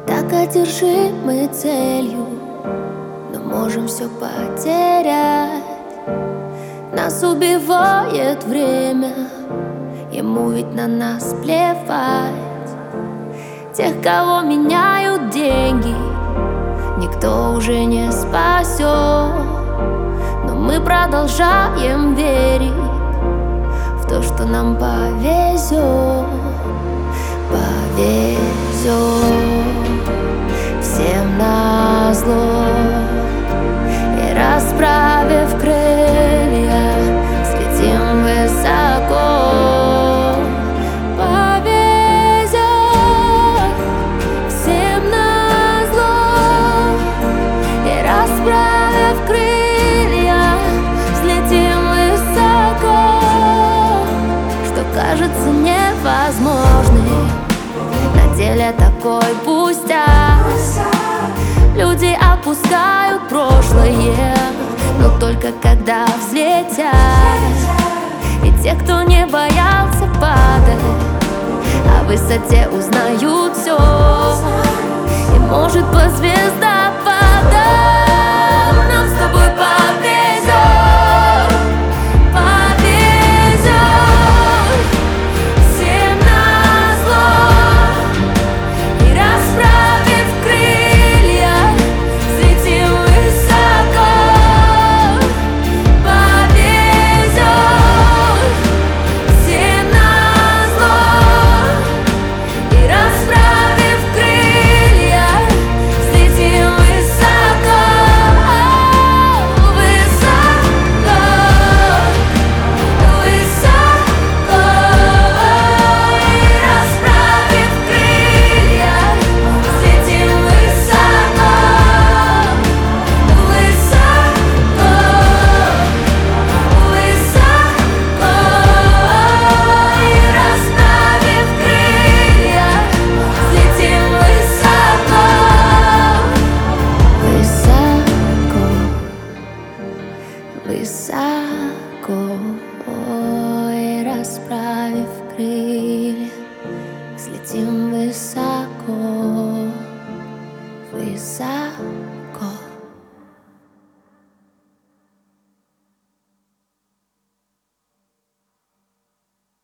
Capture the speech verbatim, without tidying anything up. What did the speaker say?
Так одержимы целью, но можем все потерять. Нас убивает время, ему ведь на нас плевать. Тех, кого меняют деньги, никто уже не спасет. Но мы продолжаем верить в то, что нам повезет. Повезет всем назло. И расправив крылья, взлетим высоко. Повезет всем назло. И расправив крылья, взлетим высоко. Что кажется невозможным, на деле такой пустяк. Люди опускают прошлое, но только когда взлетят. И те, кто не боялся падать, о высоте узнают все. И может по звездопадам нам с тобой повезет. Повезет всем назло. И расправив крылья, взлетим высоко. Повезет всем назло. И расправив крылья, взлетим высоко. Высоко, высоко. И расправив крылья, взлетим высоко. Высоко, высоко. И расправив крылья, взлетим высоко. Высоко, высоко. И расправив крылья, взлетим высоко. Высоко.